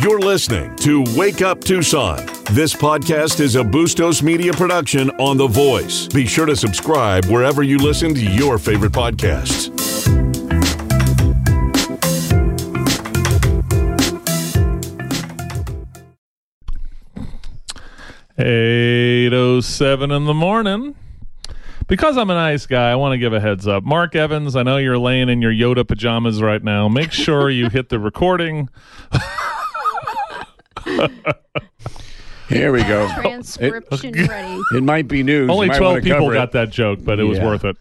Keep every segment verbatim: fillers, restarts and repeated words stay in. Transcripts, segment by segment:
You're listening to Wake Up Tucson. This podcast is a Bustos Media production on The Voice. Be sure to subscribe wherever you listen to your favorite podcasts. eight oh seven in the morning. Because I'm a nice guy, I want to give a heads up. Mark Evans, I know you're laying in your Yoda pajamas right now. Make sure you hit the recording. Here we go. Transcription it, ready. It might be news. Only twelve people got it. that joke, but it was Yeah. worth it.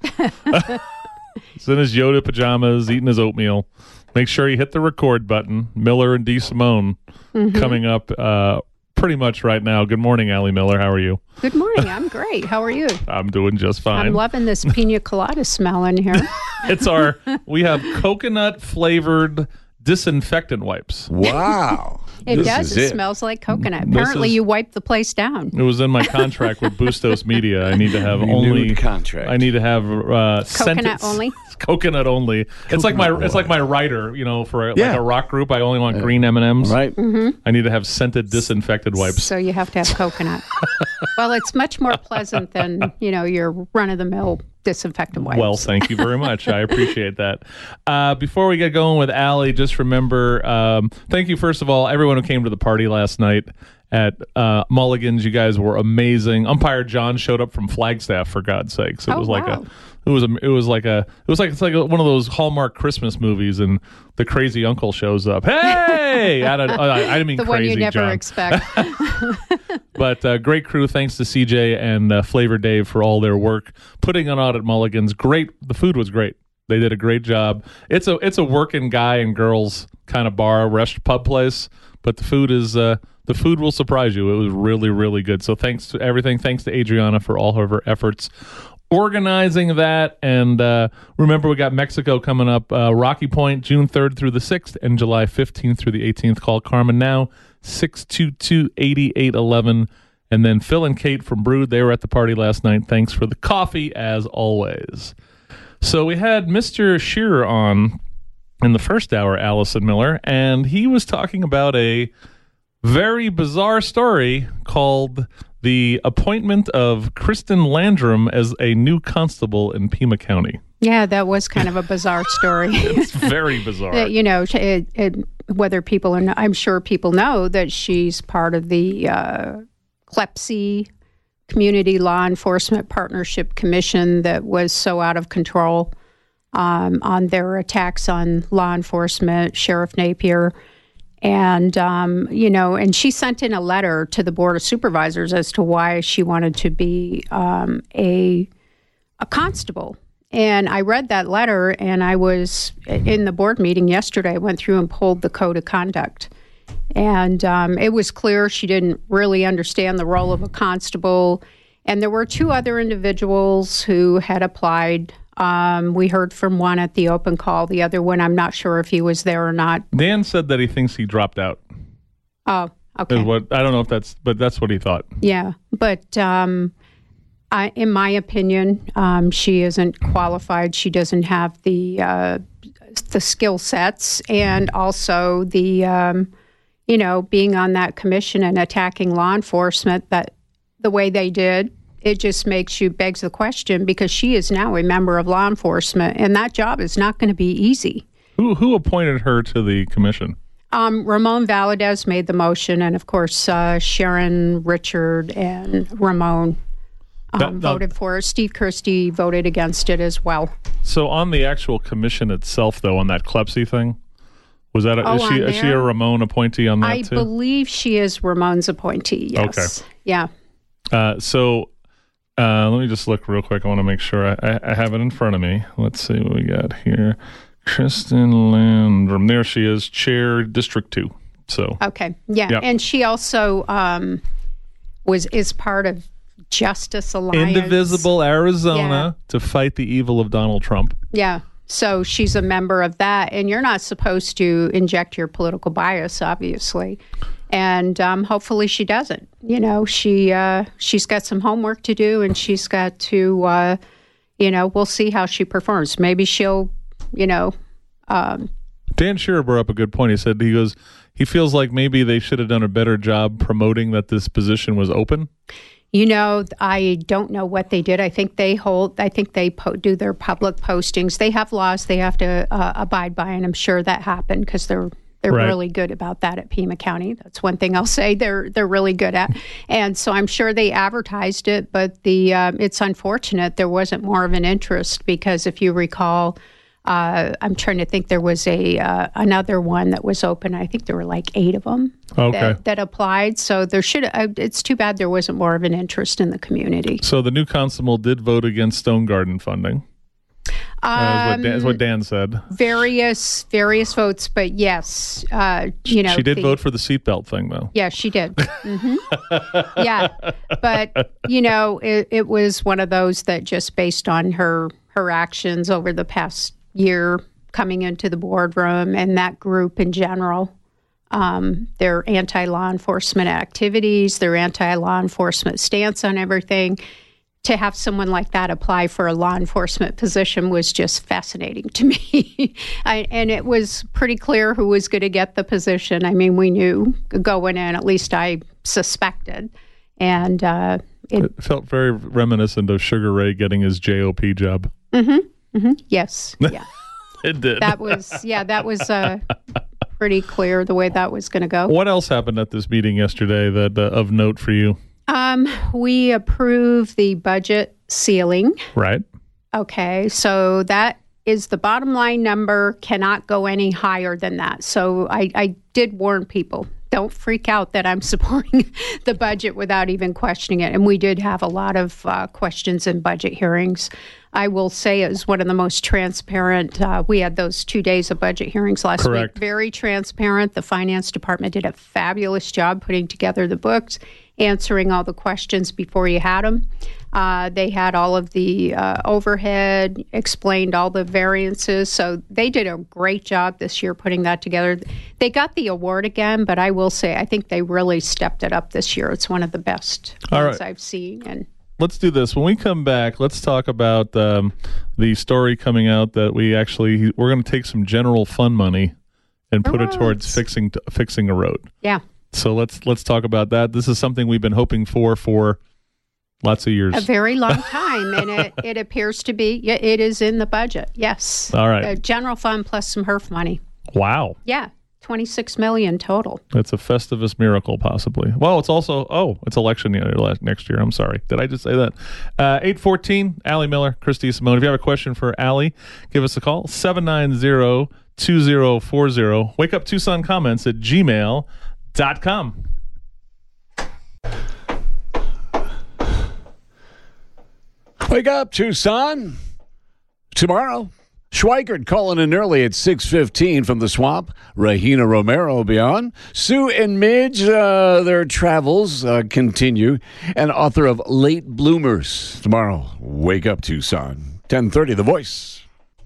He's in his Yoda pajamas, eating his oatmeal. Make sure you hit the record button. Miller and D. Simone mm-hmm. coming up uh, pretty much right now. Good morning, Allie Miller. How are you? Good morning. I'm great. How are you? I'm doing just fine. I'm loving this pina colada smell in here. It's our, we have coconut flavored disinfectant wipes. Wow. It This does. is It, it. smells like coconut. This Apparently, is- you wiped the place down. It was in my contract with Bustos Media. I need to have Renewed only contract. I need to have uh, Coconut sentence- only? Coconut only. It's like my Coconut it's like my writer. You know, for a, Yeah. like a rock group, I only want green M and M's. Right. Mm-hmm. I need to have scented disinfected wipes. So you have to have coconut. Well, it's much more pleasant than, you know, your run-of-the-mill disinfectant wipes. Well, thank you very much. I appreciate that. Uh, before we get going with Allie, just remember, um, thank you, first of all, everyone who came to the party last night at uh, Mulligan's. You guys were amazing. Umpire John showed up from Flagstaff, for God's sakes. It Oh, was like wow. a, it was a, it was like a, it was like it's like a, one of those Hallmark Christmas movies, and the crazy uncle shows up. Hey, I, don't, I, I didn't mean the crazy, one you never John. expect. But uh, great crew. Thanks to C J and uh, Flavor Dave for all their work putting it on at Mulligan's. Great. The food was great. They did a great job. It's a it's a working guy and girls kind of bar, rest, pub place, but the food is uh, the food will surprise you. It was really really good. So thanks to everything. Thanks to Adriana for all of her efforts organizing that. And uh, remember, we got Mexico coming up. Uh, Rocky Point, June third through the sixth, and July fifteenth through the eighteenth. Call Carmen now, six two two, eight eight one one. And then Phil and Kate from Brood, they were at the party last night. Thanks for the coffee, as always. So we had Mister Shearer on in the first hour, Allison Miller, and he was talking about a very bizarre story called the appointment of Kristen Landrum as a new constable in Pima County. Yeah, that was kind of a bizarre story. It's very bizarre. Uh, you know, it, it, whether people are, I'm sure people know that she's part of the uh, C L E P S I Community Law Enforcement Partnership Commission that was so out of control um, on their attacks on law enforcement, Sheriff Napier. And, um, you know, and she sent in a letter to the Board of Supervisors as to why she wanted to be um, a a constable. And I read that letter, and I was in the board meeting yesterday. I went through and pulled the code of conduct. And um, it was clear she didn't really understand the role of a constable. And there were two other individuals who had applied. Um, we heard from one at the open call. The other one, I'm not sure if he was there or not. Dan said that he thinks he dropped out. Oh, okay. Is what I don't know if that's, but that's what he thought. Yeah, but um, I, in my opinion, um, she isn't qualified. She doesn't have the uh, the skill sets, and also the um, you know, being on that commission and attacking law enforcement that the way they did. It just makes you begs the question, because she is now a member of law enforcement, and that job is not going to be easy. Who who appointed her to the commission? Um, Ramon Valadez made the motion, and of course, uh, Sharon, Richard, and Ramon um, That- that- voted for it. Steve Christie voted against it as well. So on the actual commission itself, though, on that C L E P S I thing, was that a, Oh, is she on is she a there? Ramon appointee on that I too? believe she is Ramon's appointee, yes. Okay. Yeah. Uh, so uh, let me just look real quick. I want to make sure I, I, I have it in front of me. Let's see what we got here. Kristen Landrum. There she is, Chair District two. So Okay. Yeah. Yep. And she also um, was is part of Justice Alliance. Indivisible Arizona to fight the evil of Donald Trump. Yeah. So she's a member of that, and you're not supposed to inject your political bias, obviously. And um, hopefully she doesn't. You know, she uh, she's got some homework to do, and she's got to, uh, you know, we'll see how she performs. Maybe she'll, you know. Um, Dan Shearer brought up a good point. He said he goes, he feels like maybe they should have done a better job promoting that this position was open. You know, I don't know what they did. I think they hold, I think they po- do their public postings. They have laws they have to uh, abide by, and I'm sure that happened because they're they're Right. really good about that at Pima County. That's one thing I'll say they're they're really good at. And so I'm sure they advertised it, but the um, it's unfortunate there wasn't more of an interest because if you recall, Uh, I'm trying to think. There was a uh, another one that was open. I think there were like eight of them Okay. that, that applied. So there should. Uh, it's too bad there wasn't more of an interest in the community. So the new constable did vote against Stone Garden funding. Uh, is, what Dan, is what Dan said. Various various votes, but yes, uh, you know She did the- vote for the seatbelt thing, though. Yeah, she did. hmm Yeah, but you know, it, it was one of those that just based on her her actions over the past year coming into the boardroom and that group in general, um, their anti-law enforcement activities, their anti-law enforcement stance on everything. To have someone like that apply for a law enforcement position was just fascinating to me. I, and it was pretty clear who was going to get the position. I mean, we knew going in, at least I suspected. And uh, it, It felt very reminiscent of Sugar Ray getting his J O P job. yes, yeah. It did. That was, yeah, that was uh, pretty clear the way that was going to go. What else happened at this meeting yesterday that uh, of note for you? Um, we approved the budget ceiling. Right. Okay, so that is the bottom line number, cannot go any higher than that. So I, I did warn people, don't freak out that I'm supporting the budget without even questioning it. And we did have a lot of uh, questions in budget hearings. I will say it was one of the most transparent. Uh, we had those two days of budget hearings last Correct. week. Very transparent. The finance department did a fabulous job putting together the books, answering all the questions before you had them. Uh, they had all of the uh, overhead, explained all the variances. So they did a great job this year putting that together. They got the award again, but I will say I think they really stepped it up this year. It's one of the best All ones right. I've seen. And Let's do this. When we come back, let's talk about um, the story coming out that we actually we're going to take some general fund money and put it towards Roads. fixing fixing a road. yeah, So let's let's talk about that. This is something we've been hoping for for lots of years. a very long time, and it, it appears to be. Yeah, it is in the budget. Yes. All right. Uh, general fund plus some H E R F money. Wow. Yeah, twenty-six million total. It's a Festivus miracle, possibly. Well, it's also, oh, it's election year next year. I'm sorry. Did I just say that? Uh, eight fourteen, Allie Miller, Christy Simone. If you have a question for Allie, give us a call, seven nine zero, two zero four zero. Wake Up Tucson comments at gmail dot com. Wake up, Tucson. Tomorrow, Schweikert calling in early at six fifteen from the swamp. Rahina Romero will be on. Sue and Midge, uh, their travels uh, continue. And author of Late Bloomers. Tomorrow, Wake Up, Tucson. ten thirty, The Voice.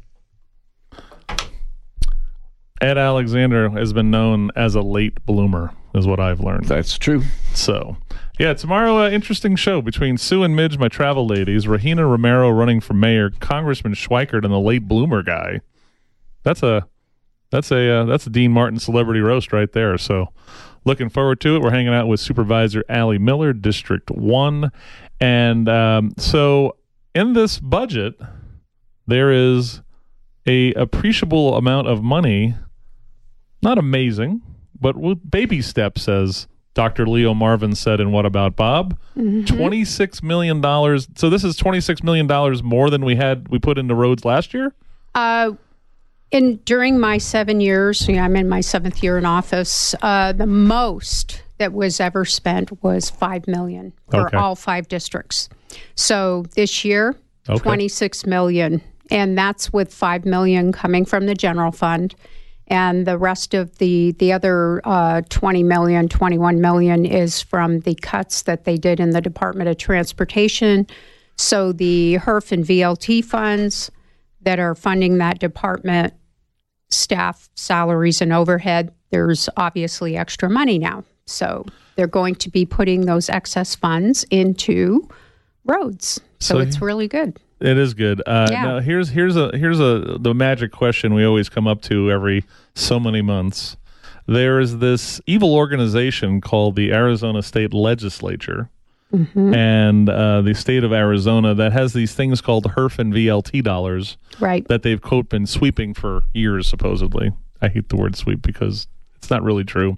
Ed Alexander has been known as a late bloomer, is what I've learned. That's true. So, yeah, tomorrow, uh, interesting show between Sue and Midge, my travel ladies, Rahina Romero running for mayor, Congressman Schweikert, and the late bloomer guy. That's a that's a uh, that's a Dean Martin celebrity roast right there. So, looking forward to it. We're hanging out with Supervisor Allie Miller, District One, and um, so in this budget, there is a appreciable amount of money. Not amazing, but with baby steps, as Doctor Leo Marvin said in What About Bob? Mm-hmm. twenty-six million dollars. So this is twenty-six million dollars more than we had we put into roads last year? Uh, in during my seven years, you know, I'm in my seventh year in office. Uh, the most that was ever spent was five million for Okay. all five districts. So this year, Okay. twenty-six million, and that's with five million coming from the general fund. And the rest of the, the other uh, twenty million, twenty-one million is from the cuts that they did in the Department of Transportation. So the H E R F and V L T funds that are funding that department, staff salaries and overhead, there's obviously extra money now. So they're going to be putting those excess funds into roads. So, So it's really good. It is good. Uh, Yeah. Now here's here's a here's a the magic question we always come up to every so many months. there is this evil organization called the Arizona State Legislature mm-hmm. and uh, the state of Arizona that has these things called H E R F and V L T dollars right. that they've, quote, been sweeping for years, supposedly. I hate the word sweep because it's not really true.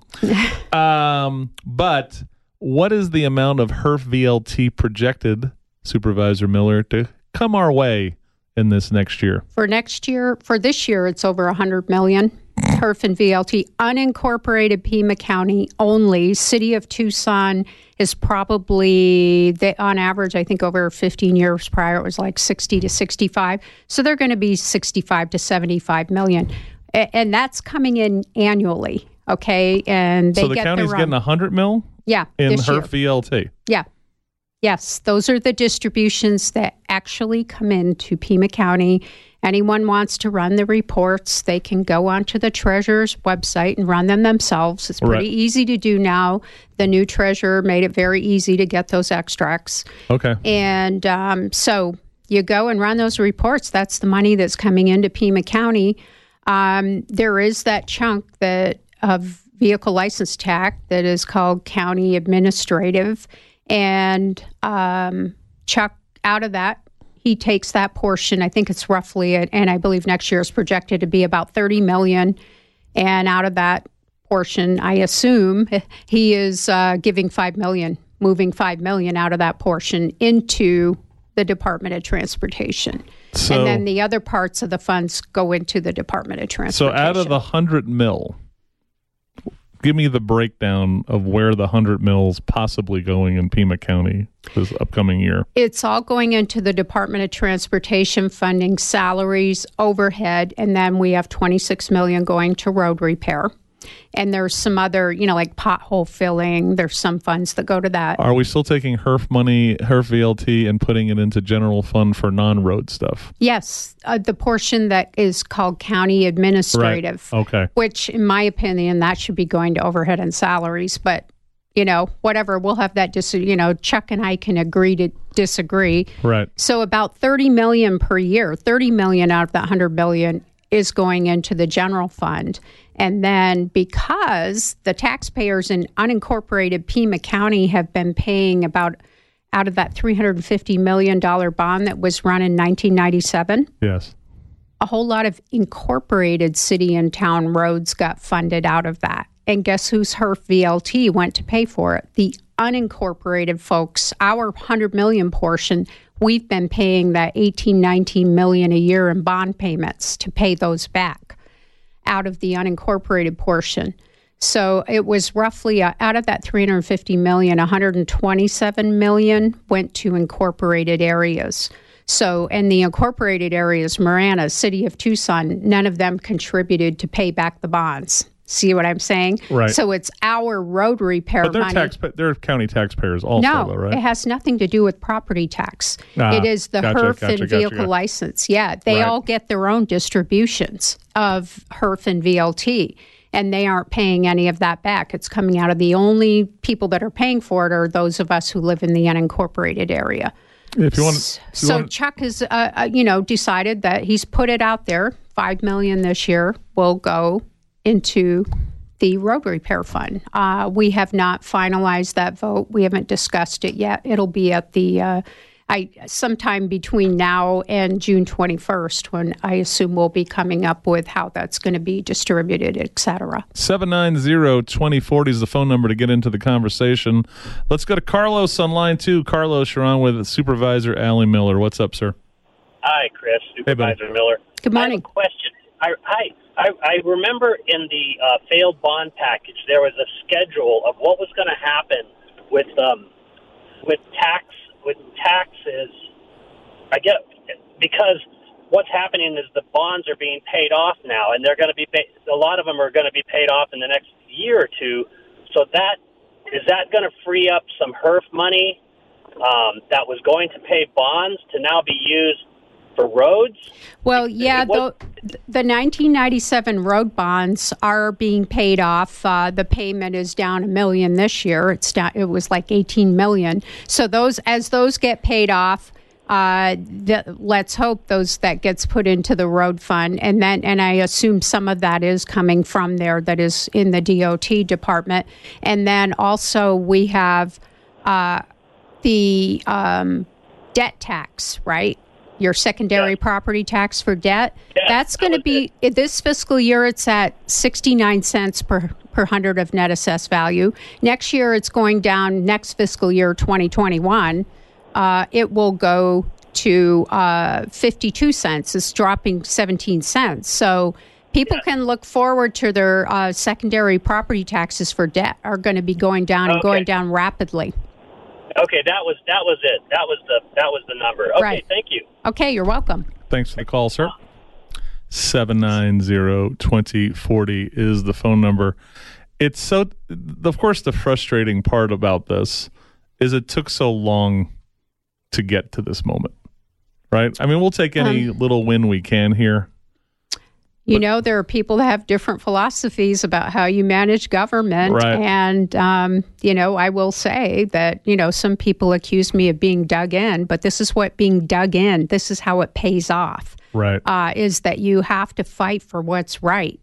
um, but what is the amount of H E R F V L T projected, Supervisor Miller, to come our way in this next year? For next year, for this year, it's over one hundred million dollars. H E R F and V L T, unincorporated Pima County only. City of Tucson is probably, they, on average, I think over fifteen years prior, it was like sixty to sixty-five. So they're going to be sixty-five to seventy-five million. A- and that's coming in annually, okay? And they so the get county's their getting one hundred mil yeah, in this H E R year. F V L T? Yeah. Yes, those are the distributions that actually come into Pima County. Anyone wants to run the reports, they can go onto the treasurer's website and run them themselves. It's pretty Right. easy to do now. The new treasurer made it very easy to get those extracts. Okay. And um, so you go and run those reports. That's the money that's coming into Pima County. Um, there is that chunk that of vehicle license tax that is called county administrative. And um, Chuck, out of that, he takes that portion. I think it's roughly, and I believe next year is projected to be about thirty million. And out of that portion, I assume he is uh, giving five million, moving five million out of that portion into the Department of Transportation. So, and then the other parts of the funds go into the Department of so Transportation. out of the one hundred mil, give me the breakdown of where the one hundred mil's possibly going in Pima County this upcoming year. It's all going into the Department of Transportation funding salaries, overhead, and then we have twenty-six million dollars going to road repair. And there's some other, you know, like pothole filling. There's some funds that go to that. Are we still taking H E R F money, H E R F V L T, and putting it into general fund for non-road stuff? Yes, uh, the portion that is called county administrative. Right. Okay. Which, in my opinion, that should be going to overhead and salaries. But, you know, whatever, we'll have that, dis- you know, Chuck and I can agree to disagree. Right. So about thirty million dollars per year, thirty million dollars out of that one hundred billion dollars is going into the general fund. And then because the taxpayers in unincorporated Pima County have been paying about, out of that three hundred fifty million dollars bond that was run in nineteen ninety-seven, yes, a whole lot of incorporated city and town roads got funded out of that. And guess whose H E R F V L T went to pay for it? The unincorporated folks. Our one hundred million dollars portion, we've been paying that eighteen, nineteen million a year in bond payments to pay those back out of the unincorporated portion. So it was roughly uh, out of that three hundred fifty million, one hundred twenty-seven million went to incorporated areas. So, and the incorporated areas, Marana, City of Tucson, none of them contributed to pay back the bonds. See what I'm saying? Right. So it's our road repair but they're money. tax they're county taxpayers also, no, though, right? it has nothing to do with property tax. Ah, it is the gotcha, H E R F gotcha, and gotcha, vehicle gotcha. license. Yeah, they Right. all get their own distributions of H E R F and V L T, and they aren't paying any of that back. It's coming out of the only people that are paying for it are those of us who live in the unincorporated area. If you want, if you So want Chuck has, uh, uh, you know, decided that he's put it out there. Five million this year will go into the road repair fund. Uh, we have not finalized that vote. We haven't discussed it yet. It'll be at the uh, I sometime between now and June twenty-first, when I assume we'll be coming up with how that's going to be distributed, et cetera. seven nine zero, two zero four zero is the phone number to get into the conversation. Let's go to Carlos on line two. Carlos, you're on with Supervisor Allie Miller. What's up, sir? Hi, Chris. Supervisor buddy. Miller. Good morning. I have a question. I, hi. I, I remember in the uh, failed bond package there was a schedule of what was going to happen with um, with tax with taxes. I get because what's happening is the bonds are being paid off now, and they're going to be pay, a lot of them are going to be paid off in the next year or two. So that is that going to free up some H E R F money um, that was going to pay bonds to now be used for roads? Well, yeah, What- the, the nineteen ninety-seven road bonds are being paid off. Uh, the payment is down a million this year. It's down, it was like eighteen million. So those, as those get paid off, Uh, the, let's hope those that gets put into the road fund, and then and I assume some of that is coming from there, that is in the D O T department, and then also we have uh, the um, debt tax, right? Your secondary Yeah. property tax for debt. Yeah, That's going to that was be this fiscal year. It's at sixty-nine cents per per hundred of net assessed value. Next year, it's going down. Next fiscal year, twenty twenty-one. Uh, it will go to uh, fifty-two cents. It's dropping seventeen cents. So people Yeah. can look forward to their uh, secondary property taxes for debt are going to be going down and Okay. going down rapidly. Okay, that was that was it. That was the that was the number. Okay, Right. thank you. Okay, you're welcome. Thanks for the call, sir. seven nine zero, two zero four zero is the phone number. It's so, of course, the frustrating part about this is it took so long to get to this moment, right? I mean, we'll take any Um, little win we can here. You know, there are people that have different philosophies about how you manage government. Right. And, um, you know, I will say that, you know, some people accuse me of being dug in, but this is what being dug in, this is how it pays off, Right. uh, is that you have to fight for what's right.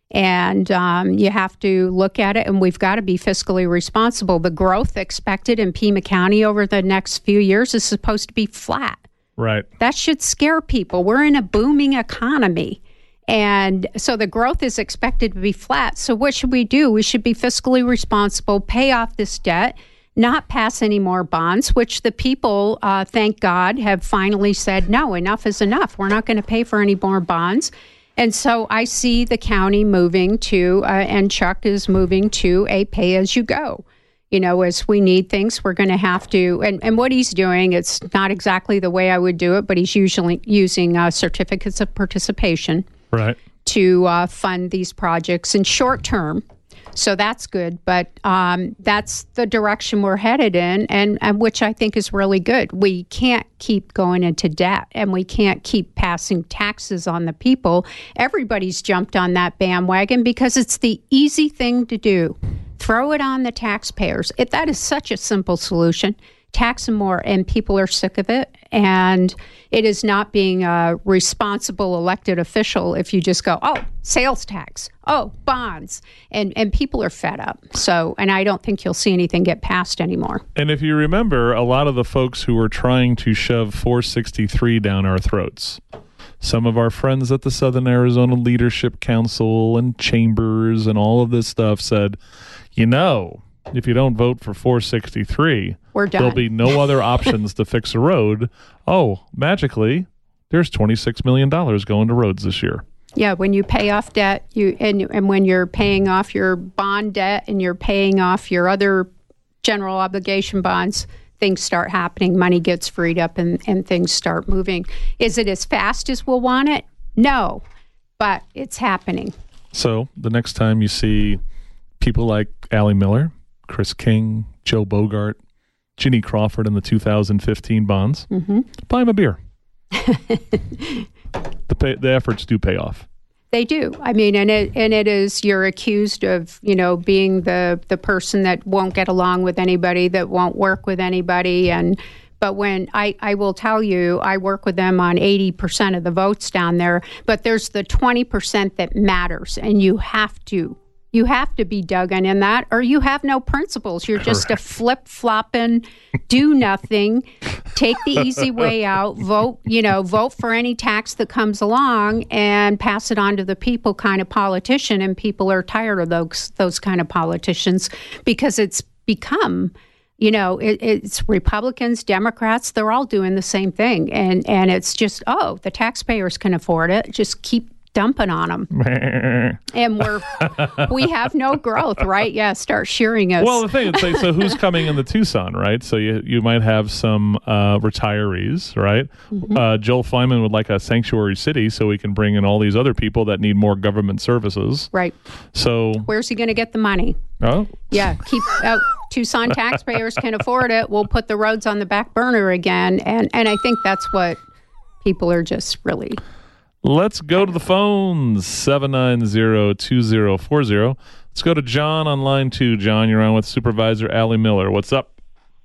And um, you have to look at it, and we've got to be fiscally responsible. The growth expected in Pima County over the next few years is supposed to be flat. Right. That should scare people. We're in a booming economy. And so the growth is expected to be flat. So what should we do? We should be fiscally responsible, pay off this debt, not pass any more bonds, which the people, uh, thank God, have finally said, no, enough is enough. We're not going to pay for any more bonds. And so I see the county moving to, uh, and Chuck is moving to a pay-as-you-go. You know, as we need things, we're going to have to, and, and what he's doing, it's not exactly the way I would do it, but he's usually using uh, certificates of participation Right. to uh, fund these projects in short term. So that's good, but um, that's the direction we're headed in, and, and which I think is really good. We can't keep going into debt, and we can't keep passing taxes on the people. Everybody's jumped on that bandwagon because it's the easy thing to do. Throw it on the taxpayers. It, that is such a simple solution. Tax them more, and people are sick of it. And it is not being a responsible elected official if you just go, oh, sales tax, oh, bonds, and and people are fed up. So, and I don't think you'll see anything get passed anymore. And if you remember, a lot of the folks who were trying to shove four sixty-three down our throats, some of our friends at the Southern Arizona Leadership Council and Chambers and all of this stuff said, you know, if you don't vote for four sixty-three, We're done. there'll be no other options to fix a road. Oh, magically, there's twenty-six million dollars going to roads this year. Yeah, when you pay off debt, you and and when you're paying off your bond debt and you're paying off your other general obligation bonds, things start happening. Money gets freed up, and, and things start moving. Is it as fast as we'll want it? No, but it's happening. So the next time you see people like Allie Miller, Chris King, Joe Bogart, Ginny Crawford in the two thousand fifteen bonds, Mm-hmm. buy him a beer. the pay, the efforts do pay off. They do. I mean, and it and it is, you're accused of, you know, being the the person that won't get along with anybody, that won't work with anybody. And but when I, I will tell you, I work with them on eighty percent of the votes down there, but there's the twenty percent that matters, and you have to. You have to be dug in in that, or you have no principles. You're just Correct. a flip-flopping, do nothing, take the easy way out, vote, you know, vote for any tax that comes along and pass it on to the people kind of politician. And people are tired of those those kind of politicians because it's become, you know, it, it's Republicans, Democrats, they're all doing the same thing. And, and it's just, oh, the taxpayers can afford it. Just keep dumping on them. And we're we have no growth, right? Yeah, start shearing us. Well, the thing is, like, so who's coming in the Tucson, right? So you you might have some uh, retirees, right? Mm-hmm. Uh, Joel Feynman would like a sanctuary city so we can bring in all these other people that need more government services. Right. So, Where's he going to get the money? oh, Yeah, keep uh, Tucson taxpayers can afford it. We'll put the roads on the back burner again, and and I think that's what people are just really. let's go to the phones, seven nine zero, two zero four zero. Let's go to John on line two. John, you're on with Supervisor Allie Miller. What's up?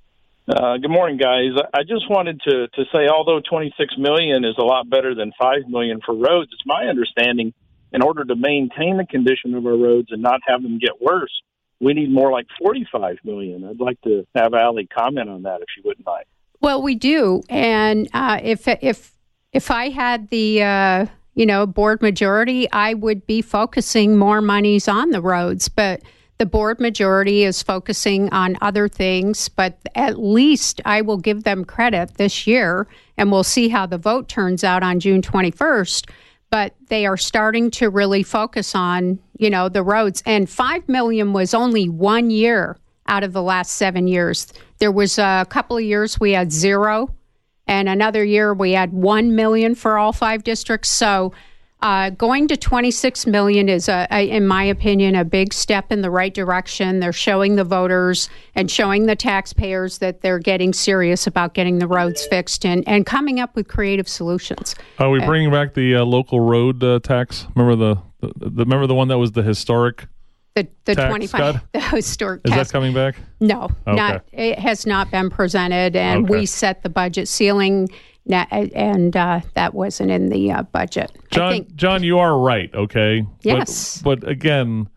Uh, good morning, guys. I just wanted to, to say, although twenty-six million dollars is a lot better than five million dollars for roads, it's my understanding in order to maintain the condition of our roads and not have them get worse, we need more like forty-five million dollars. I'd like to have Allie comment on that if she wouldn't mind. Well, we do. And uh, if if if I had the, uh, you know, board majority, I would be focusing more monies on the roads. But the board majority is focusing on other things. But at least I will give them credit this year, and we'll see how the vote turns out on June twenty-first. But they are starting to really focus on, you know, the roads. And five million dollars was only one year out of the last seven years. There was a couple of years we had zero, and another year we had one million dollars for all five districts. So uh, going to twenty-six million dollars is, a, a, in my opinion, a big step in the right direction. They're showing the voters and showing the taxpayers that they're getting serious about getting the roads fixed and, and coming up with creative solutions. Are we bringing back the uh, local road uh, tax? Remember the, the, the remember the one that was the historic The the tax twenty-five cut? the historic Is tax. that coming back? No, Okay. not it has not been presented, and Okay. we set the budget ceiling, na- and uh, that wasn't in the uh, budget. I John, think, John, you are right. Okay. Yes. But, but again,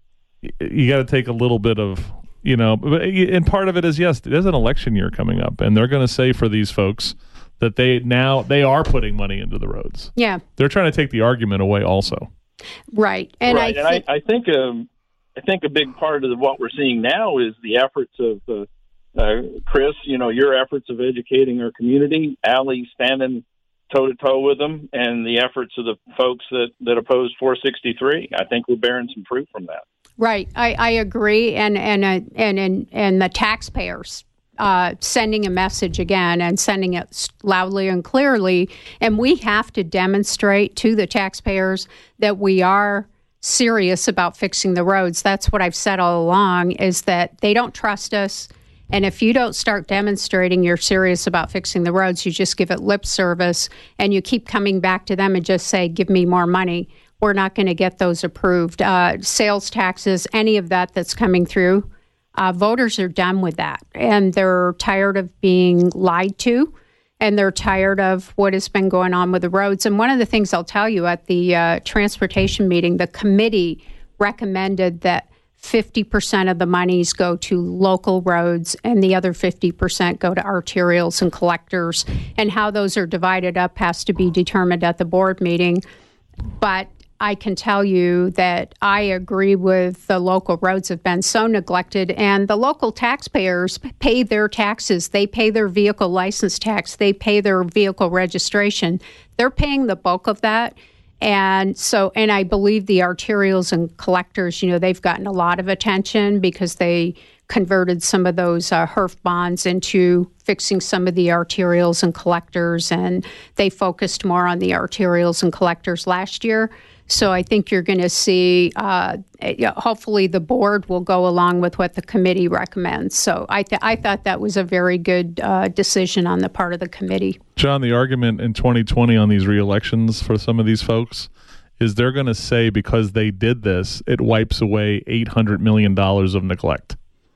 y- you got to take a little bit of, you know, but- and part of it is, yes, there's an election year coming up, and they're going to say for these folks that they now they are putting money into the roads. yeah, They're trying to take the argument away also. right, and right, I think and I, I think um, I think a big part of what we're seeing now is the efforts of uh, uh, Chris. You know, your efforts of educating our community, Allie standing toe to toe with them, and the efforts of the folks that that oppose four sixty-three. I think we're bearing some fruit from that. right, I, I agree, and and uh, and and and the taxpayers. Uh, sending a message again and sending it loudly and clearly. And we have to demonstrate to the taxpayers that we are serious about fixing the roads. That's what I've said all along, is that they don't trust us. And if you don't start demonstrating you're serious about fixing the roads, you just give it lip service and you keep coming back to them and just say, give me more money. We're not going to get those approved. Uh, sales taxes, any of that that's coming through, Uh, voters are done with that, and they're tired of being lied to, and they're tired of what has been going on with the roads. And one of the things I'll tell you, at the uh, transportation meeting, the committee recommended that fifty percent of the monies go to local roads and the other fifty percent go to arterials and collectors. And how those are divided up has to be determined at the board meeting. But I can tell you that I agree with the local roads have been so neglected, and the local taxpayers pay their taxes. They pay their vehicle license tax. They pay their vehicle registration. They're paying the bulk of that. And so, and I believe the arterials and collectors, you know, they've gotten a lot of attention because they converted some of those uh, H E R F bonds into fixing some of the arterials and collectors, and they focused more on the arterials and collectors last year. So I think you're going to see, uh, hopefully the board will go along with what the committee recommends. So I, th- I thought that was a very good uh, decision on the part of the committee. John, the argument in twenty twenty on these re-elections for some of these folks is they're going to say because they did this, it wipes away eight hundred million dollars of neglect.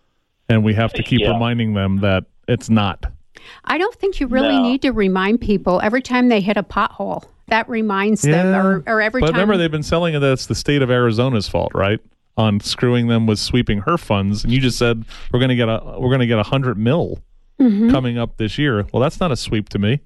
And we have to keep Yeah. reminding them that it's not. I don't think you really No. need to remind people every time they hit a pothole. That reminds them, or, or every but time. remember, they've been selling it that it's the state of Arizona's fault, right? On screwing them with sweeping H E R F funds, and you just said we're going to get a we're going to get a hundred mil Mm-hmm. coming up this year. Well, that's not a sweep to me.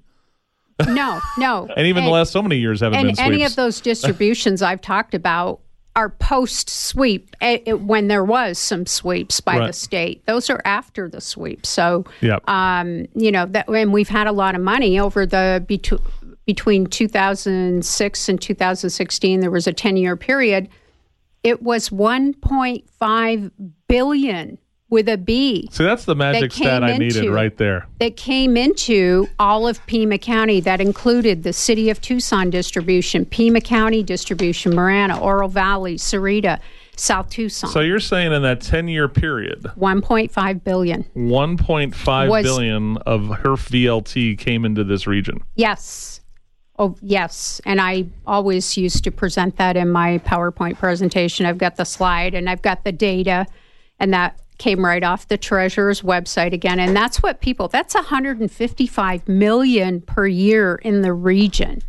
No, no. And even the last so many years haven't and been sweeps. any of those distributions I've talked about are post sweep when there was some sweeps by Right. the state. Those are after the sweep. So, Yep. um, you know, that, and we've had a lot of money over the between between two thousand six and two thousand sixteen. There was a ten year period. It was one point five billion with a B. See, that's the magic came stat I needed into- right there. That came into all of Pima County. That included the City of Tucson distribution, Pima County distribution, Marana, Oro Valley, Sarita, South Tucson. So you're saying in that ten-year period, one point five billion. one point five Was- billion of H E R F V L T came into this region. Yes. Oh, yes. And I always used to present that in my PowerPoint presentation. I've got the slide and I've got the data, and that came right off the treasurer's website again. And that's what people, that's one hundred fifty-five million dollars per year in the region.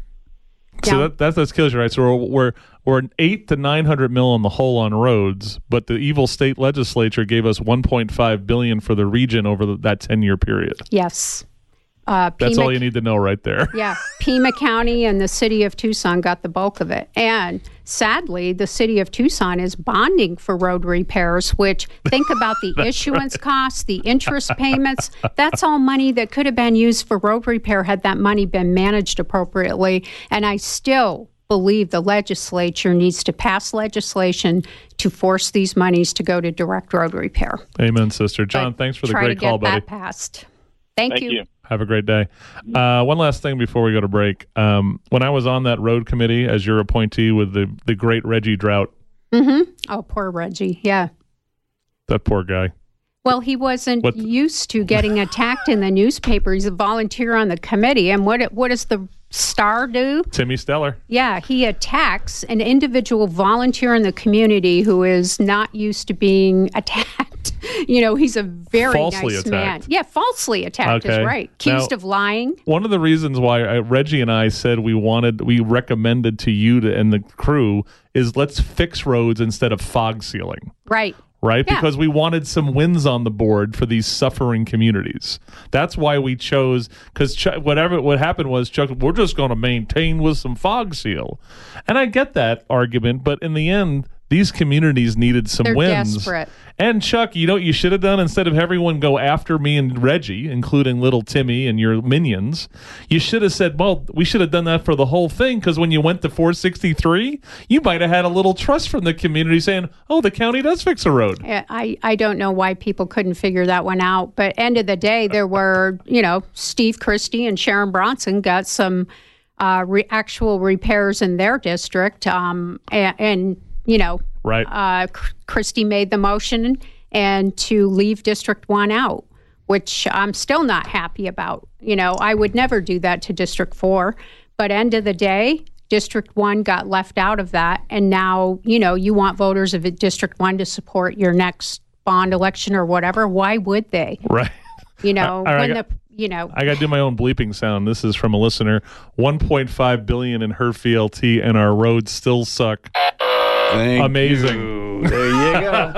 So Now, that, that's that kills you, right? So we're we're we're an eight to nine hundred mil on the whole on roads, but the evil state legislature gave us one point five billion for the region over the, that ten year period. yes. Uh, That's Pima- all you need to know right there. Yeah, Pima County and the city of Tucson got the bulk of it. And sadly, the city of Tucson is bonding for road repairs, which think about the issuance right. costs, the interest payments. That's all money that could have been used for road repair had that money been managed appropriately. And I still believe the legislature needs to pass legislation to force these monies to go to direct road repair. Amen, sister. John, but thanks for the try great to call, get buddy. that passed. Thank, Thank you. you. Have a great day. Uh, one last thing before we go to break. Um, when I was on that road committee as your appointee with the, the great Reggie Drought, Mm-hmm. Oh, poor Reggie. Yeah. that poor guy. Well, he wasn't What- used to getting attacked in the newspaper. He's a volunteer on the committee. And what what does the Star do? Timmy Stellar. Yeah, he attacks an individual volunteer in the community who is not used to being attacked. You know, he's a very Falsely nice attacked. man. Yeah, falsely attacked is Okay. right. Accused Now- of lying. One of the reasons why I, Reggie and I said we wanted, we recommended to you to, and the crew is let's fix roads instead of fog sealing. Right. Right? Yeah. Because we wanted some wins on the board for these suffering communities. That's why we chose, because Ch- whatever what happened was, Chuck, we're just going to maintain with some fog seal. And I get that argument, but in the end, these communities needed some They're wins. desperate. And Chuck, you know what you should have done instead of everyone go after me and Reggie, including little Timmy and your minions? You should have said, well, we should have done that for the whole thing, because when you went to four sixty-three, you might have had a little trust from the community saying, oh, the county does fix a road. Yeah, I, I don't know why people couldn't figure that one out. But end of the day, there were, you know, Steve Christie and Sharon Bronson got some uh, re- actual repairs in their district. Um, and, and, you know, Right. uh, Christie made the motion and to leave District one out, which I'm still not happy about. You know, I would never do that to District four. But end of the day, District one got left out of that. And now, you know, you want voters of District one to support your next bond election or whatever. Why would they? Right. You know, All right, when I got- the, you know, I got to do my own bleeping sound. This is from a listener. one point five billion in her V L T and our roads still suck. Thank Amazing. you. There you go.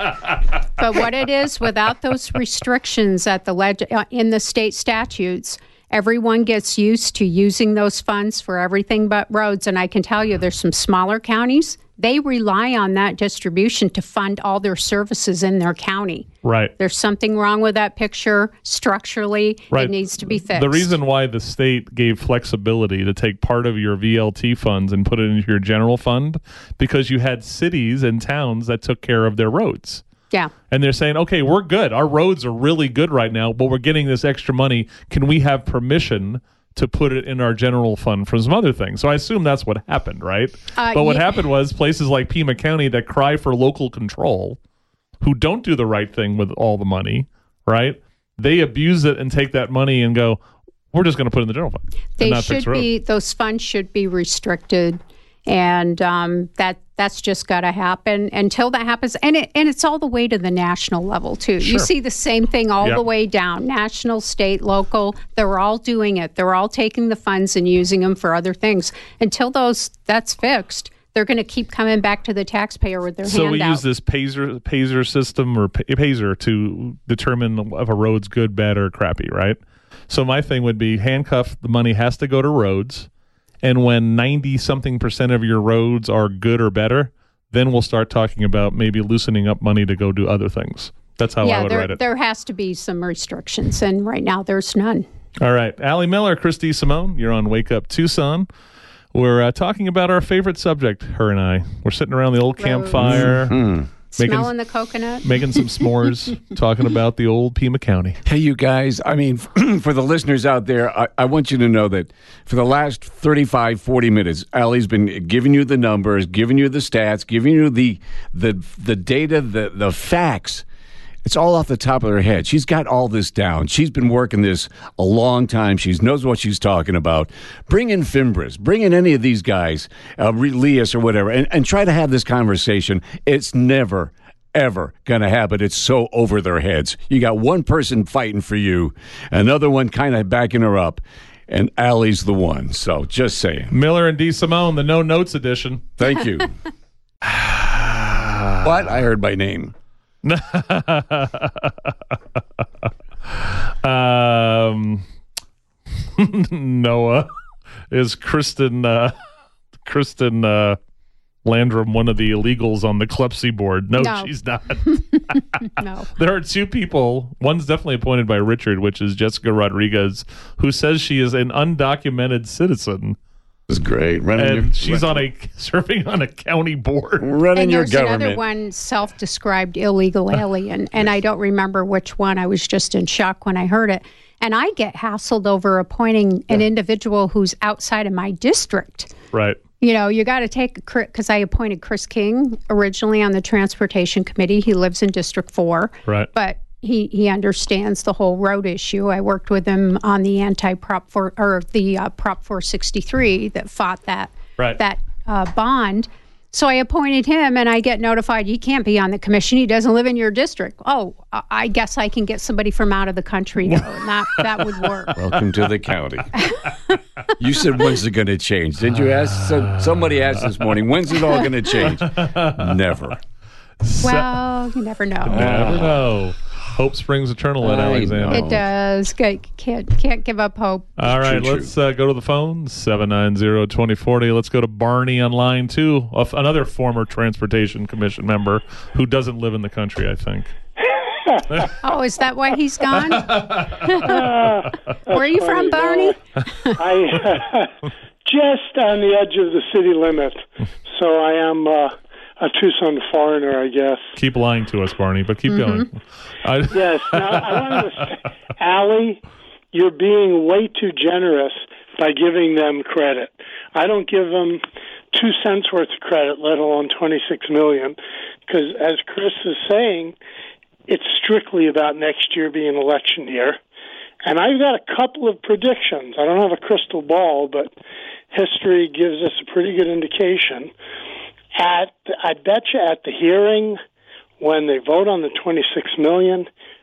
but what it is, without those restrictions at the leg- uh, in the state statutes, everyone gets used to using those funds for everything but roads. And I can tell you, there's some smaller counties. They rely on that distribution to fund all their services in their county. Right. There's something wrong with that picture structurally. Right. It needs to be fixed. The reason why the state gave flexibility to take part of your V L T funds and put it into your general fund, because you had cities and towns that took care of their roads. Yeah. And they're saying, okay, we're good. Our roads are really good right now, but we're getting this extra money. Can we have permission to put it in our general fund for some other things? So I assume that's what happened, right? Uh, but what yeah. happened was places like Pima County that cry for local control, who don't do the right thing with all the money, right? They abuse it and take that money and go, we're just going to put it in the general fund. They and not should fix the road. be, those funds should be restricted. And um, that that's just got to happen. Until that happens, and it and it's all the way to the national level too. Sure. You see the same thing all Yep. the way down, national, state, local. They're all doing it. They're all taking the funds and using them for other things. Until those that's fixed, they're going to keep coming back to the taxpayer with their So hand we out. use this Pazer Pazer system or pa- Pazer to determine if a road's good, bad, or crappy, right? So my thing would be handcuff. The money has to go to roads, and when ninety something percent of your roads are good or better, then we'll start talking about maybe loosening up money to go do other things. That's how I yeah, would there write it. there has to be some restrictions, and right now there's none. All right, Allie Miller, Christy Simone, you're on Wake Up Tucson. We're uh, talking about our favorite subject, her and I. We're sitting around the old Roads. campfire, Making- Smelling the coconut. making some s'mores, talking about the old Pima County. Hey, you guys, I mean, for the listeners out there, I, I want you to know that for the last thirty-five, forty minutes, Allie's been giving you the numbers, giving you the stats, giving you the the the data, the, the facts. It's all off the top of her head. She's got all this down. She's been working this a long time. She knows what she's talking about. Bring in Fimbres. Bring in any of these guys, uh, Leas or whatever, and, and try to have this conversation. It's never, ever going to happen. It's so over their heads. You got one person fighting for you, another one kind of backing her up, and Allie's the one. So just saying. Miller and DeSimone, the no notes edition. Thank you. What? I heard my name. um, Noah, is Kristen uh, Kristen uh, Landrum one of the illegals on the Klepsy board? No, No. she's not. No. There are two people. One's definitely appointed by Richard, which is Jessica Rodriguez, who says she is an undocumented citizen. It's great. Running And your, she's on a serving on a county board. running And your there's government. another one, self-described illegal alien, and I don't remember which one. I was just in shock when I heard it. And I get hassled over appointing an individual who's outside of my district. Right. You know, you got to take, because I appointed Chris King originally on the Transportation Committee. He lives in District four. Right. But he, he understands the whole road issue. I worked with him on the anti-Prop four, or the uh, Prop four sixty-three that fought that, Right. that uh, bond. So I appointed him, and I get notified he can't be on the commission. He doesn't live in your district. Oh, I- I guess I can get somebody from out of the country, though, and that, that would work. Welcome to the county. You said, when's it going to change? Did you ask? So, somebody asked this morning, when's it all going to change? Never. Well, you never know. Never know. Hope springs eternal at I Alexander. know. It does. Good. Can't, can't give up hope. All right, True, let's uh, go to the phone, seven nine zero, two zero four zero. Let's go to Barney on line two, of another former Transportation Commission member who doesn't live in the country, I think. Oh, is that why he's gone? Uh, Where are you from, Barney? I just on the edge of the city limit, so I am uh, a Tucson foreigner, I guess. Keep lying to us, Barney, but keep going. I, Yes. Now I wanted to say, Allie, you're being way too generous by giving them credit. I don't give them two cents worth of credit, let alone twenty-six million, because as Chris is saying, it's strictly about next year being election year. And I've got a couple of predictions. I don't have a crystal ball, but history gives us a pretty good indication. At I bet you at the hearing, when they vote on the twenty-six million,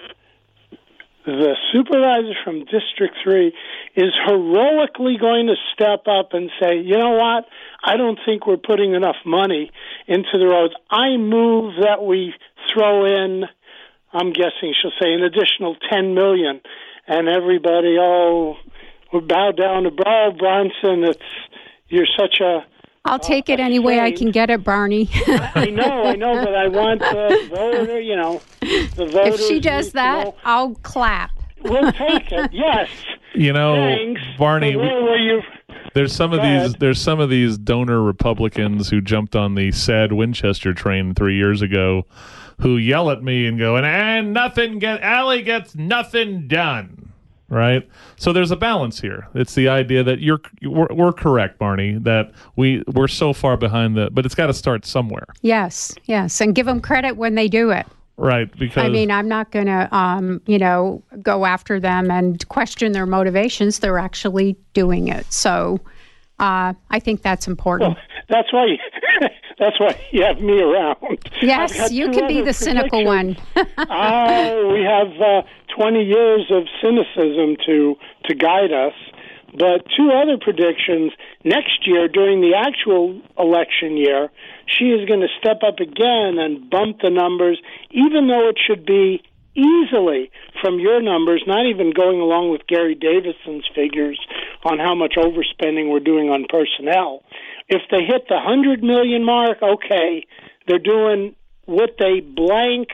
the supervisor from District three is heroically going to step up and say, you know what, I don't think we're putting enough money into the roads. I move that we throw in, I'm guessing she'll say, an additional ten million. And everybody, oh, we bow down to Bob Bronson. It's, you're such a... I'll take it any way I can get it, Barney. I know, I know, but I want the voter, you know, the voters... If she does need to that, know. I'll clap. We'll take it, yes. you know, Thanks. Barney, But we, where were you? there's some of Go these ahead. there's some of these donor Republicans who jumped on the sad Winchester train three years ago who yell at me and go, and, and nothing get Allie gets nothing done. Right, so there's a balance here. It's the idea that you're we're, we're correct, Barney, that we we're so far behind the, but it's got to start somewhere, Yes, yes. And give them credit when they do it. right? Because I mean, I'm not going to, um, you know, go after them and question their motivations. They're actually doing it. So uh, I think that's important. That's why you, that's why you have me around. I've Yes, got you two can be other the cynical one. predictions. Oh, we have uh, twenty years of cynicism to to guide us. But two other predictions. Next year, during the actual election year, she is going to step up again and bump the numbers, even though it should be easily from your numbers, not even going along with Gary Davidson's figures on how much overspending we're doing on personnel. If they hit the one hundred million mark, okay, they're doing what they blank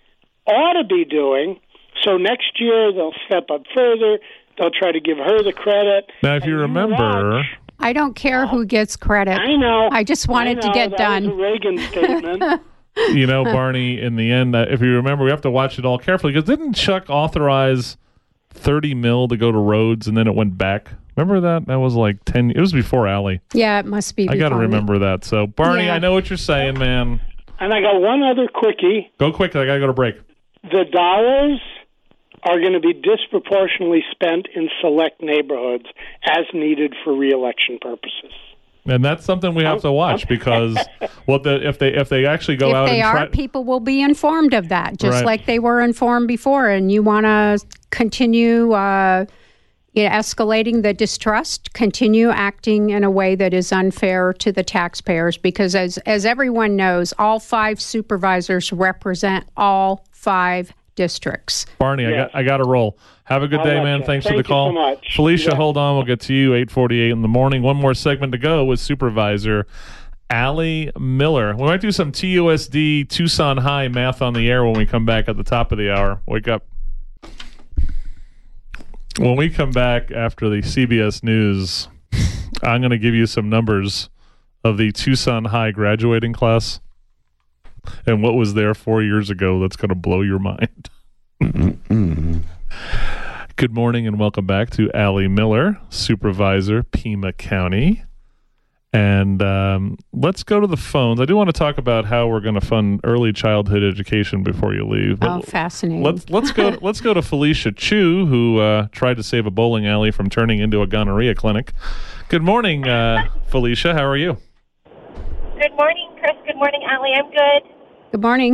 ought to be doing. So next year, they'll step up further. They'll try to give her the credit. now, if And you remember, watch. I don't care who gets credit. I know. I just want I it to know, get that done. was a Reagan statement. you know, Barney, in the end, uh, if you remember, we have to watch it all carefully because didn't Chuck authorize thirty mil to go to roads and then it went back? Remember that? That was like ten. It was before Allie. Yeah, it must be. I got to before me. remember that. So, Barney, Yeah. I know what you're saying, man. And I got one other quickie. Go quick. I got to go to break. The dollars are going to be disproportionately spent in select neighborhoods as needed for reelection purposes. And that's something we have to watch because what the if they if they actually go if out they and are, try, people will be informed of that, just Right. like they were informed before. And you want to continue uh, you know, escalating the distrust, continue acting in a way that is unfair to the taxpayers, because as as everyone knows, all five supervisors represent all five districts. Barney, I Yes. got I got to roll. Have a good I'll day, let man. you. Thanks Thank for the you call. so much. Felicia, Yeah. hold on. We'll get to you eight forty-eight in the morning. One more segment to go with Supervisor Allie Miller. We might do some T U S D Tucson High math on the air when we come back at the top of the hour. Wake up. When we come back after the C B S News, I'm going to give you some numbers of the Tucson High graduating class and what was there four years ago that's going to blow your mind. Good morning and welcome back to Allie Miller, Supervisor, Pima County. And um, let's go to the phones. I do want to talk about how we're going to fund early childhood education before you leave. But Oh, fascinating. Let's let's go let's go to Felicia Chu, who uh, tried to save a bowling alley from turning into a gonorrhea clinic. Good morning, uh, Felicia. How are you? Good morning, Chris. Good morning, Allie. I'm good. Good morning.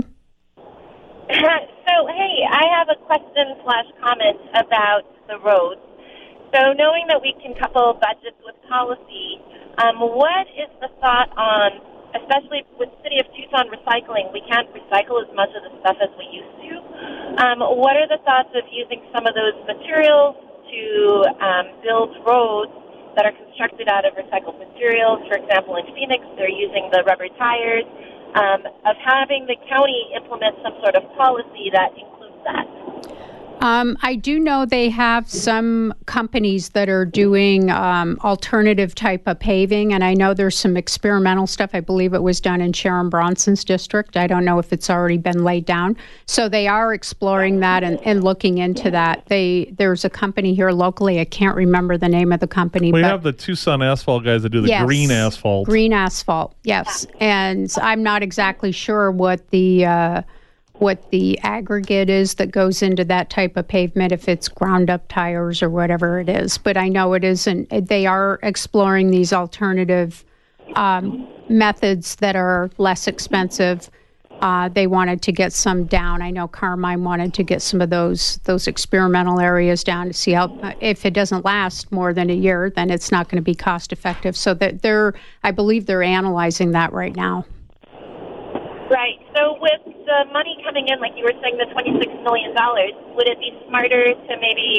So, hey, I have a question slash comment about the roads. So, knowing that we can couple budgets with policy, um, what is the thought on, especially with City of Tucson recycling, we can't recycle as much of the stuff as we used to. Um, what are the thoughts of using some of those materials to um, build roads that are constructed out of recycled materials? For example, in Phoenix, they're using the rubber tires. Um, of having the county implement some sort of policy that includes that. Um, I do know they have some companies that are doing um, alternative type of paving, and I know there's some experimental stuff. I believe it was done in Sharon Bronson's district. I don't know if it's already been laid down. So they are exploring that and, and looking into that. They There's a company here locally. I can't remember the name of the company. We but have the Tucson asphalt guys that do the Yes. green asphalt. Green asphalt, yes. And I'm not exactly sure what the uh, what the aggregate is that goes into that type of pavement, if it's ground up tires or whatever it is. But I know it isn't. They are exploring these alternative um, methods that are less expensive. Uh, they wanted to get some down. I know Carmine wanted to get some of those those experimental areas down to see how, if it doesn't last more than a year, then it's not going to be cost effective. So that they're, I believe they're analyzing that right now. Right. So with the money coming in, like you were saying, the twenty-six million dollars, would it be smarter to maybe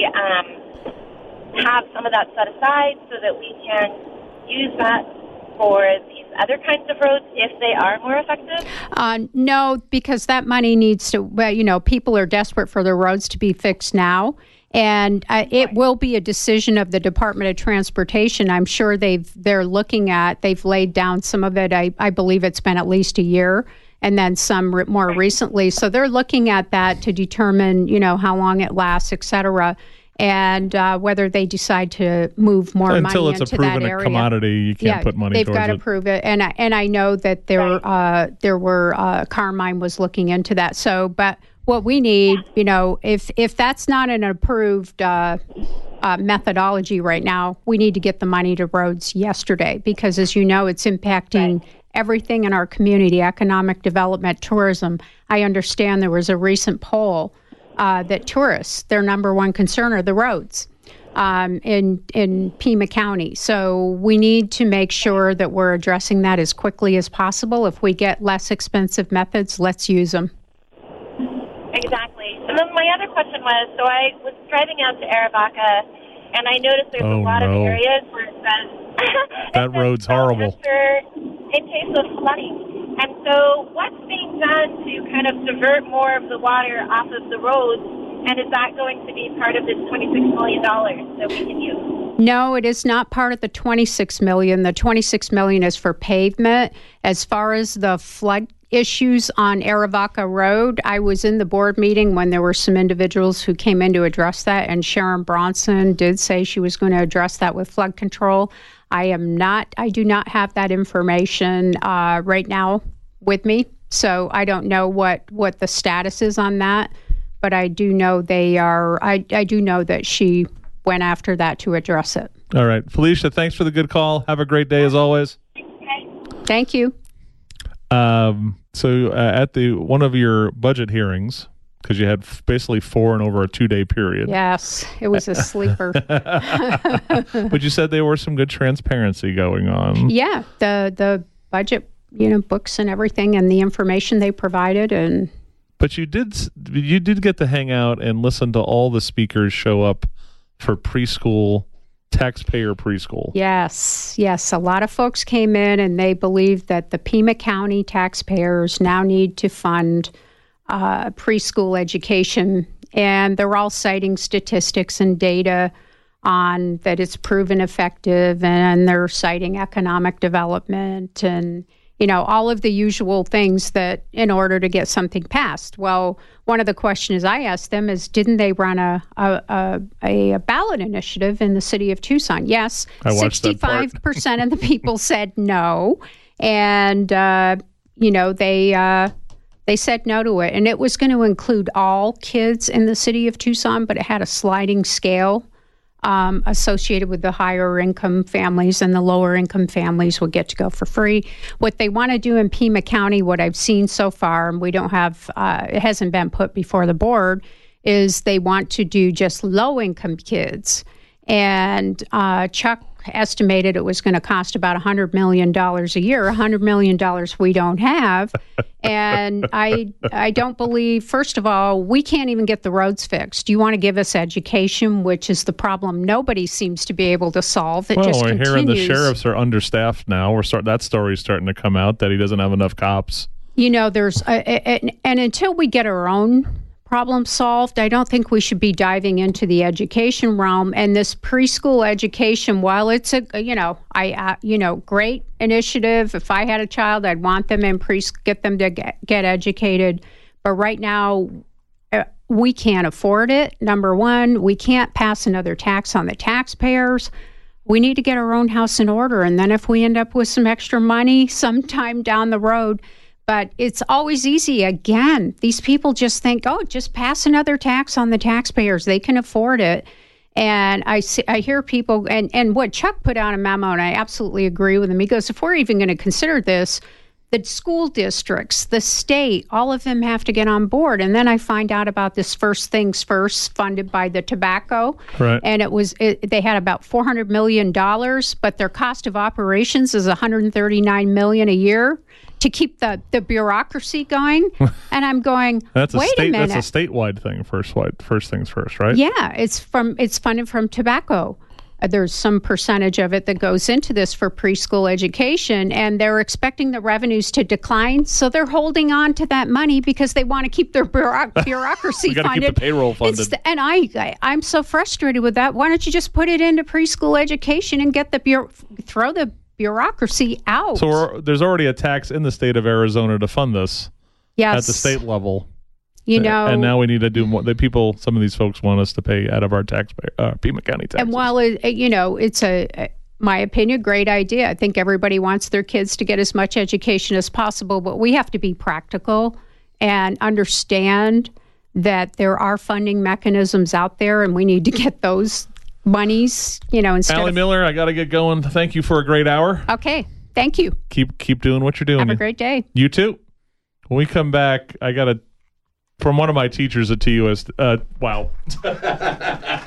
um, have some of that set aside so that we can use that for these other kinds of roads if they are more effective? Uh, no, because that money needs to, well, you know, people are desperate for their roads to be fixed now. And uh, it will be a decision of the Department of Transportation. I'm sure they've, they're looking at, they've laid down some of it. I, I believe it's been at least a year, and then some re- more recently. So they're looking at that to determine, you know, how long it lasts, et cetera, and uh, whether they decide to move more Until money it's into a proven that area. commodity, you can't yeah, put money they've towards got to it. prove it, and I, and I know that there uh, there were uh, Carmine was looking into that. So, but what we need, you know, if if that's not an approved uh, uh, methodology right now, we need to get the money to roads yesterday, because as you know, it's impacting everything in our community: economic development, tourism. I understand there was a recent poll uh, that tourists, their number one concern are the roads. Um, in in Pima County. So we need to make sure that we're addressing that as quickly as possible. If we get less expensive methods, let's use them. Exactly. And then my other question was, so I was driving out to Arivaca, and I noticed there's Oh, a lot no. of areas where it says That road's horrible. After in case of flooding. And so what's being done to kind of divert more of the water off of the roads? And is that going to be part of this twenty-six million dollars that we can use? No, it is not part of the twenty-six million dollars. The twenty-six million dollars is for pavement. As far as the flood issues on Arivaca Road, I was in the board meeting when there were some individuals who came in to address that, and Sharon Bronson did say she was going to address that with flood control. I am not, I do not have that information uh, right now with me, so I don't know what, what the status is on that. But I do know they are, I, I do know that she went after that to address it. All right. Felicia, thanks for the good call. Have a great day as always. Thank you. Um, so uh, at the one of your budget hearings, because you had f- basically four and over a two-day period. Yes, it was a sleeper. But you said there were some good transparency going on. Yeah, the the budget, you know, books and everything, and the information they provided, and. But you did you did get to hang out and listen to all the speakers show up for preschool. Taxpayer preschool. Yes, yes. A lot of folks came in and they believe that the Pima County taxpayers now need to fund uh, preschool education. And they're all citing statistics and data on that it's proven effective, and they're citing economic development and, you know, all of the usual things that in order to get something passed. Well, one of the questions I asked them is, didn't they run a a, a, a ballot initiative in the city of Tucson? Yes, sixty-five percent of the people said no, and uh, you know they uh, they said no to it, and it was going to include all kids in the city of Tucson, but it had a sliding scale. Um, associated with the higher income families, and the lower income families will get to go for free. What they want to do in Pima County, what I've seen so far, and we don't have, uh, it hasn't been put before the board, is they want to do just low income kids. And uh, Chuck estimated it was going to cost about one hundred million dollars a year. one hundred million dollars we don't have. And I I don't believe, first of all, we can't even get the roads fixed. You want to give us education, which is the problem nobody seems to be able to solve. It well, just we're continues. hearing the sheriffs are understaffed now. We're start that story's starting to come out that he doesn't have enough cops. You know, there's, uh, and, and until we get our own problem solved, I don't think we should be diving into the education realm. And this preschool education, while it's a, you know, I, uh, you know, great initiative. If I had a child, I'd want them in pre, get them to get, get educated. But right now, uh, we can't afford it. Number one, we can't pass another tax on the taxpayers. We need to get our own house in order. And then if we end up with some extra money sometime down the road, but it's always easy. Again, these people just think, oh, just pass another tax on the taxpayers. They can afford it. And I see, I hear people, and, and what Chuck put out a memo, and I absolutely agree with him. He goes, if we're even going to consider this, the school districts, the state, all of them have to get on board. And then I find out about this First Things First funded by the tobacco. Right. And it was it, they had about four hundred million dollars, but their cost of operations is one hundred thirty-nine million dollars a year to keep the, the bureaucracy going. And I'm going, that's a wait state, a minute. That's a statewide thing, first, first Things First, right? Yeah, it's from it's funded from tobacco. Uh, there's some percentage of it that goes into this for preschool education, and they're expecting the revenues to decline, so they're holding on to that money because they want to keep their bureau- bureaucracy we gotta funded. Keep the payroll funded. It's the, and I, I, I'm so frustrated with that. Why don't you just put it into preschool education and get the bureau- throw the bureaucracy out? So we're, there's already a tax in the state of Arizona to fund this. Yes. At the state level. You know, and now we need to do more. The people, some of these folks want us to pay out of our taxpayer, uh, Pima County taxes. And while it, you know, it's a, my opinion, great idea. I think everybody wants their kids to get as much education as possible, but we have to be practical and understand that there are funding mechanisms out there, and we need to get those monies. You know, instead. Allie of, Miller, I got to get going. Thank you for a great hour. Okay, thank you. Keep keep doing what you're doing. Have a great day. You too. When we come back, I got to. From one of my teachers at T U S, uh, wow.